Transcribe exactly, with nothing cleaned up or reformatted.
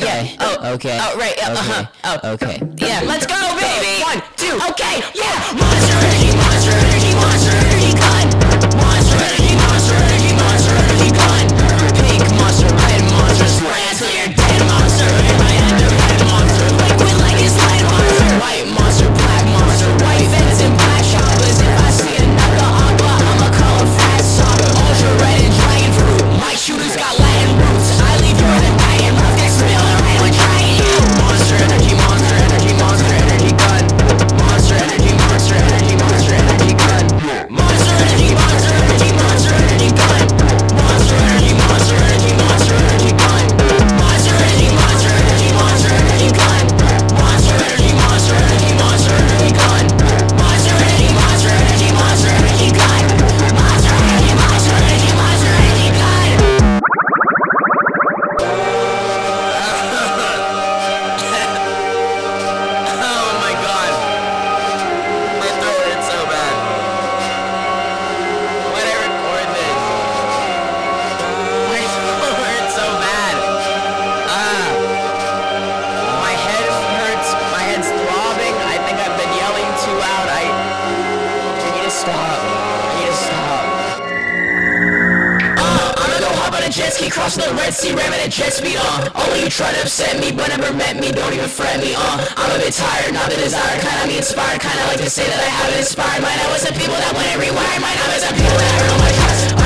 Yeah. Oh. Okay. Oh, right. Uh, Okay. uh-huh. Oh. Okay. Yeah. Let's go, baby. One, two. Okay. Yeah. Monster energy, monster energy, monster energy gun. Monster energy, monster energy, monster energy gun. Pink monster, red monster, spray until you're dead monster. In my end of head monster, liquid like it's light monster. White monster, black monster, white fence and black shoppers. If I see another aqua, I'ma call him fat soccer. Ultra red and dragon fruit. My shooters got Latin roots. I leave you in a dying roof. Get spilled around with dragon you. Monster energy, monster energy, monster energy gun. Monster energy, monster energy, monster energy gun. Monster energy, monster energy, monster energy gun. Monster energy, monster energy, monster energy gun. Monster energy, monster energy, monster energy gun. Monster energy, monster energy, monster energy gun. Monster energy, monster energy, monster energy gun. Monster energy, monster energy, monster energy gun. Oh my god. My throat hurts so bad. Why did I record this? My throat hurts so bad. Ah. My head hurts. My head's throbbing. I think I've been yelling too loud. I, I need to stop. I need to stop. Uh, I'ma go hop on a jet ski, cross the Red Sea, ramming at jet speed, uh Only you try to upset me, but never met me, don't even fret me, uh I'm a bit tired, not the desired kind, I'm inspired, kinda like to say that I have an inspired mind. I was the people that went and rewired mine, I was the people that hurt all my trust.